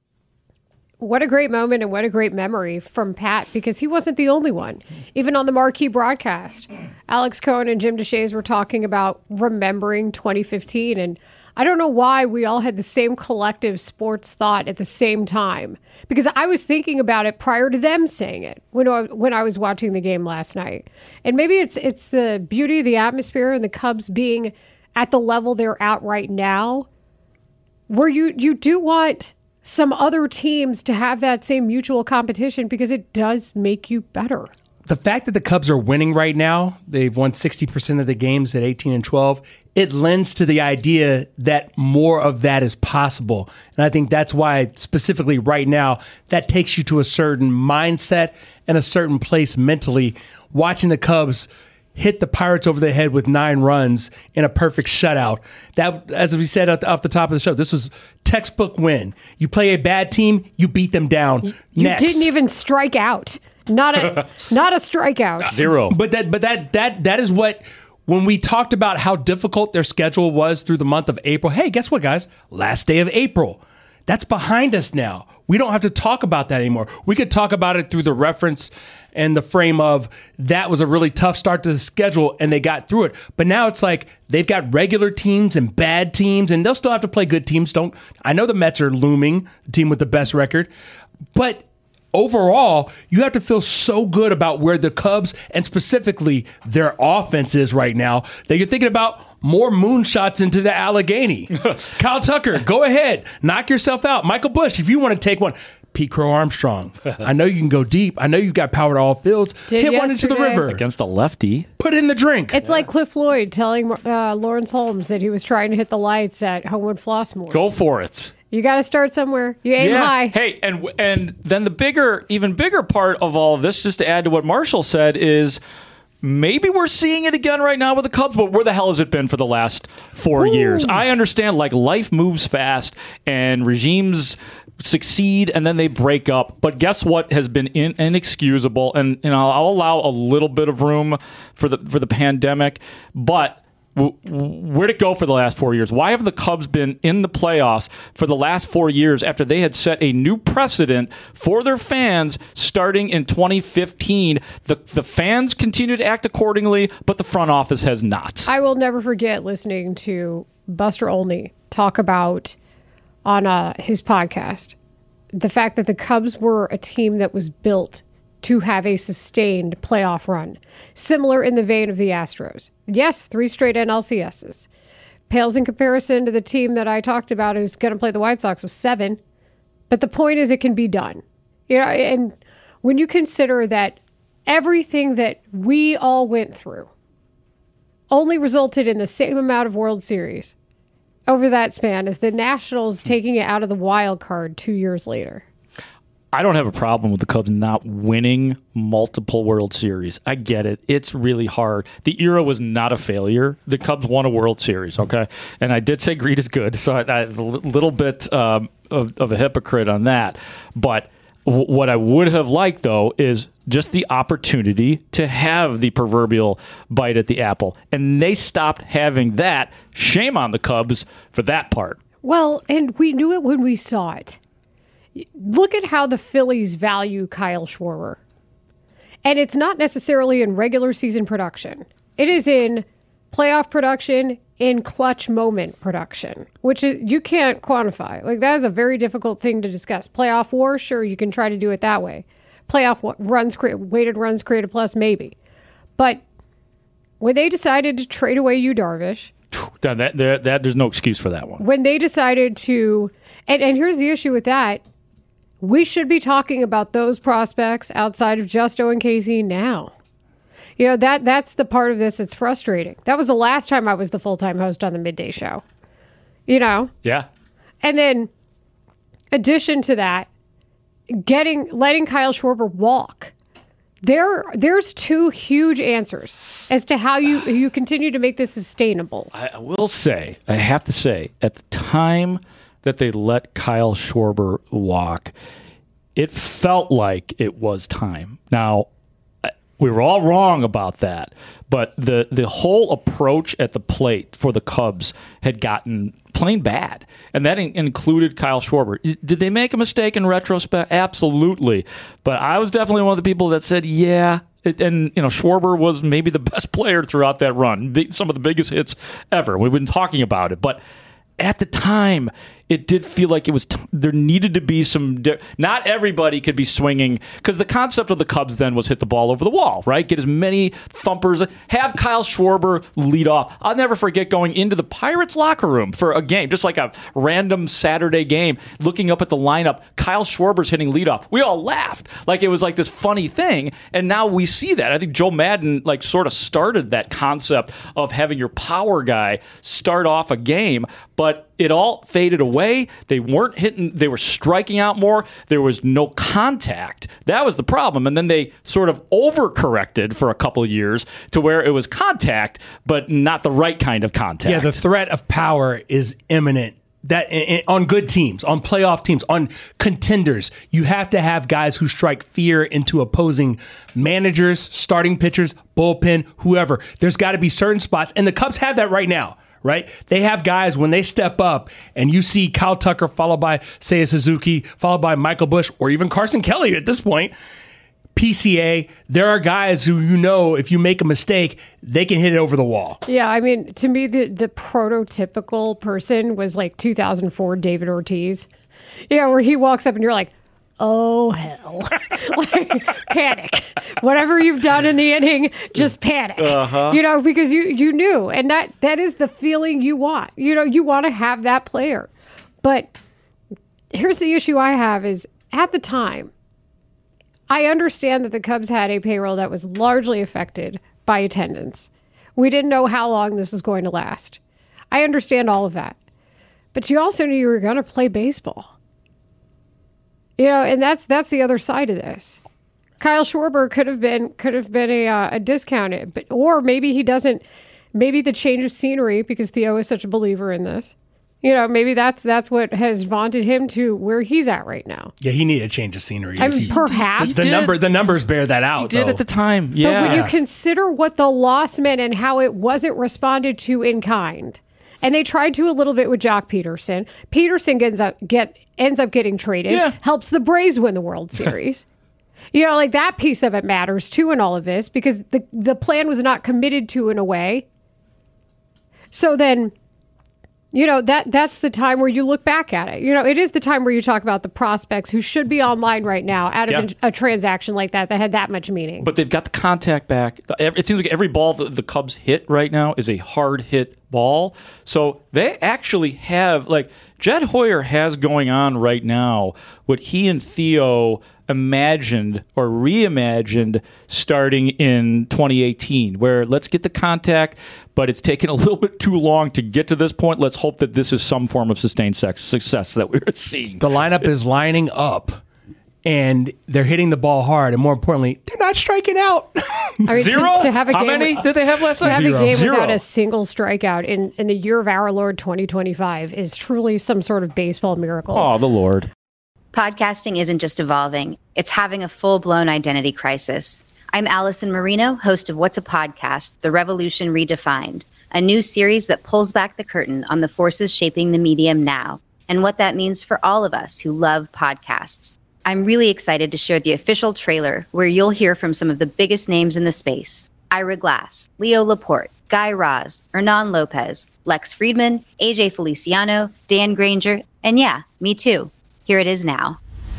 What a great moment and what a great memory from Pat, because he wasn't the only one. Even on the marquee broadcast, Alex Cohen and Jim DeShays were talking about remembering twenty fifteen. And I don't know why we all had the same collective sports thought at the same time, because I was thinking about it prior to them saying it when I, when I was watching the game last night. And maybe it's it's the beauty of the atmosphere and the Cubs being at the level they're at right now, where you, you do want some other teams to have that same mutual competition because it does make you better. The fact that the Cubs are winning right now, they've won sixty percent of the games at eighteen and twelve, it lends to the idea that more of that is possible. And I think that's why specifically right now, that takes you to a certain mindset and a certain place mentally, watching the Cubs hit the Pirates over the head with nine runs in a perfect shutout. That, as we said off the top of the show, this was textbook win. You play a bad team, you beat them down. You Next. didn't even strike out. Not a not a strikeout. Zero. But that but that that that is what, when we talked about how difficult their schedule was through the month of April. Hey, guess what, guys? Last day of April. That's behind us now. We don't have to talk about that anymore. We could talk about it through the reference and the frame of that was a really tough start to the schedule and they got through it. But now it's like they've got regular teams and bad teams, and they'll still have to play good teams. Don't I know the Mets are looming, the team with the best record. But overall, you have to feel so good about where the Cubs and specifically their offense is right now that you're thinking about more moonshots into the Allegheny. Kyle Tucker, go ahead. Knock yourself out. Michael Busch, if you want to take one. Pete Crow Armstrong. I know you can go deep. I know you've got power to all fields. Did Hit yesterday. one into the river. Against a lefty. Put it in the drink. It's yeah. like Cliff Floyd telling uh, Lawrence Holmes that he was trying to hit the lights at Homewood Flossmoor. Go for it. You got to start somewhere. You aim yeah. high. Hey, and and then the bigger, even bigger part of all of this, just to add to what Marshall said, is maybe we're seeing it again right now with the Cubs, but where the hell has it been for the last four Ooh. years? I understand, like, life moves fast and regimes succeed and then they break up. But guess what has been in, inexcusable? And you know, I'll allow a little bit of room for the for the pandemic, but w- where'd it go for the last four years? Why have the Cubs been in the playoffs for the last four years after they had set a new precedent for their fans starting in twenty fifteen? The the fans continue to act accordingly, but the front office has not. I will never forget listening to Buster Olney talk about on uh, his podcast the fact that the Cubs were a team that was built to have a sustained playoff run, similar in the vein of the Astros. Yes, three straight N L C S's. Pales in comparison to the team that I talked about who's going to play the White Sox with seven. But the point is it can be done. You know, and when you consider that everything that we all went through only resulted in the same amount of World Series over that span as the Nationals taking it out of the wild card two years later. I don't have a problem with the Cubs not winning multiple World Series. I get it. It's really hard. The era was not a failure. The Cubs won a World Series, okay? And I did say greed is good, so I, I, a little bit um, of, of a hypocrite on that. But w- what I would have liked, though, is just the opportunity to have the proverbial bite at the apple. And they stopped having that. Shame on the Cubs for that part. Well, and we knew it when we saw it. Look at how the Phillies value Kyle Schwarber. And it's not necessarily in regular season production. It is in playoff production, in clutch moment production, which is you can't quantify. Like, that is a very difficult thing to discuss. Playoff war, sure, you can try to do it that way. Playoff runs, weighted runs created plus, maybe. But when they decided to trade away Yu Darvish, that, that, that, that there's no excuse for that one. When they decided to, and, and here's the issue with that, we should be talking about those prospects outside of Justo and Casey now. You know, that that's the part of this that's frustrating. That was the last time I was the full-time host on the Midday Show. You know? Yeah. And then, addition to that, getting letting Kyle Schwarber walk. There, there's two huge answers as to how you, you continue to make this sustainable. I, I will say, I have to say, at the time that they let Kyle Schwarber walk, it felt like it was time. Now, we were all wrong about that, but the, the whole approach at the plate for the Cubs had gotten plain bad, and that in- included Kyle Schwarber. Did they make a mistake in retrospect? Absolutely. But I was definitely one of the people that said, yeah, it, and you know, Schwarber was maybe the best player throughout that run, some of the biggest hits ever. We've been talking about it, but at the time, it did feel like it was t- there needed to be some di- not everybody could be swinging, because the concept of the Cubs then was hit the ball over the wall, right? Get as many thumpers, have Kyle Schwarber lead off. I'll never forget going into the Pirates locker room for a game, just like a random Saturday game, looking up at the lineup, Kyle Schwarber's hitting leadoff. We all laughed like it was like this funny thing, and now we see that. I think Joe Madden like sort of started that concept of having your power guy start off a game, but it all faded away. They weren't hitting, they were striking out more. There was no contact. That was the problem. And then they sort of overcorrected for a couple of years to where it was contact, but not the right kind of contact. Yeah, the threat of power is imminent. That on good teams, on playoff teams, on contenders, you have to have guys who strike fear into opposing managers, starting pitchers, bullpen, whoever. There's got to be certain spots, and the Cubs have that right now. Right? They have guys, when they step up and you see Kyle Tucker followed by Seiya Suzuki, followed by Michael Busch, or even Carson Kelly at this point, P C A, there are guys who, you know, if you make a mistake, they can hit it over the wall. Yeah, I mean, to me, the, the prototypical person was like two thousand four David Ortiz. Yeah, where he walks up and you're like, oh, hell. Like, panic. Whatever you've done in the inning, just panic. Uh-huh. You know, because you, you knew. And that, that is the feeling you want. You know, you want to have that player. But here's the issue I have is, at the time, I understand that the Cubs had a payroll that was largely affected by attendance. We didn't know how long this was going to last. I understand all of that. But you also knew you were going to play baseball. You know, and that's that's the other side of this. Kyle Schwarber could have been could have been a uh, a discounted, but or maybe he doesn't. Maybe the change of scenery, because Theo is such a believer in this. You know, maybe that's that's what has vaunted him to where he's at right now. Yeah, he needed a change of scenery. I mean, perhaps. the, the number the numbers bear that out. He did though. at the time. But when you consider what the loss meant and how it wasn't responded to in kind, and they tried to a little bit with Jock Peterson. Peterson gets up, get ends up getting traded. Yeah. Helps the Braves win the World Series. You know, like that piece of it matters too in all of this because the the plan was not committed to in a way. So then, you know, that that's the time where you look back at it. You know, it is the time where you talk about the prospects who should be online right now out of Yeah. a, a transaction like that that had that much meaning. But they've got the contact back. It seems like every ball that the Cubs hit right now is a hard hit ball. So they actually have, like, Jed Hoyer has going on right now what he and Theo imagined or reimagined starting in twenty eighteen, where let's get the contact, but it's taken a little bit too long to get to this point. Let's hope that this is some form of sustained sex, success that we're seeing. The lineup is lining up, and they're hitting the ball hard, and more importantly, they're not striking out. I mean, Zero? To, to have a How game many did they have last to night? have Zero. a game Zero. without a single strikeout in, in the year of our Lord twenty twenty-five is truly some sort of baseball miracle. Oh, the Lord. Podcasting isn't just evolving, it's having a full-blown identity crisis. I'm Allison Marino, host of What's a Podcast? The Revolution Redefined, a new series that pulls back the curtain on the forces shaping the medium now and what that means for all of us who love podcasts. I'm really excited to share the official trailer where you'll hear from some of the biggest names in the space. Ira Glass, Leo Laporte, Guy Raz, Hernan Lopez, Lex Friedman, A J Feliciano, Dan Granger, and yeah, me too. Here it is now.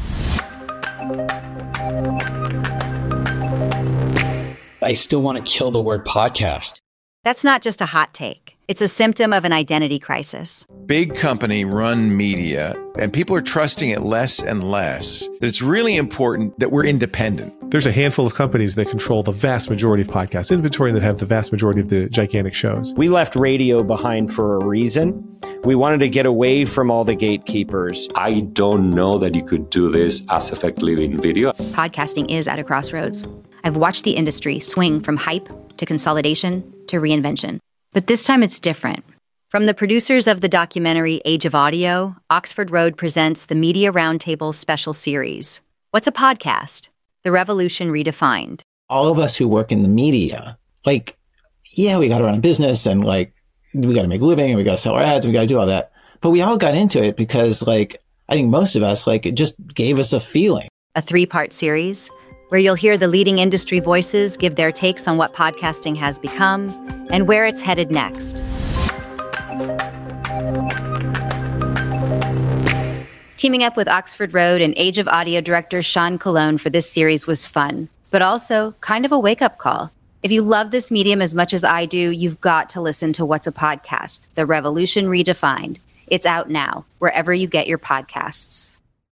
I still want to kill the word podcast. That's not just a hot take. It's a symptom of an identity crisis. Big company run media, and people are trusting it less and less. That it's really important that we're independent. There's a handful of companies that control the vast majority of podcast inventory that have the vast majority of the gigantic shows. We left radio behind for a reason. We wanted to get away from all the gatekeepers. I don't know that you could do this as effectively in video. Podcasting is at a crossroads. I've watched the industry swing from hype to consolidation to reinvention. But this time it's different. From the producers of the documentary Age of Audio, Oxford Road presents the Media Roundtable special series. What's a podcast? The Revolution Redefined. All of us who work in the media, like, yeah, we got to run a business and like, we got to make a living and we got to sell our ads and we got to do all that. But we all got into it because like, I think most of us, like, it just gave us a feeling. A three-part series where you'll hear the leading industry voices give their takes on what podcasting has become and where it's headed next. Teaming up with Oxford Road and Age of Audio director Sean Colon for this series was fun, but also kind of a wake-up call. If you love this medium as much as I do, you've got to listen to What's a Podcast? The Revolution Redefined. It's out now, wherever you get your podcasts.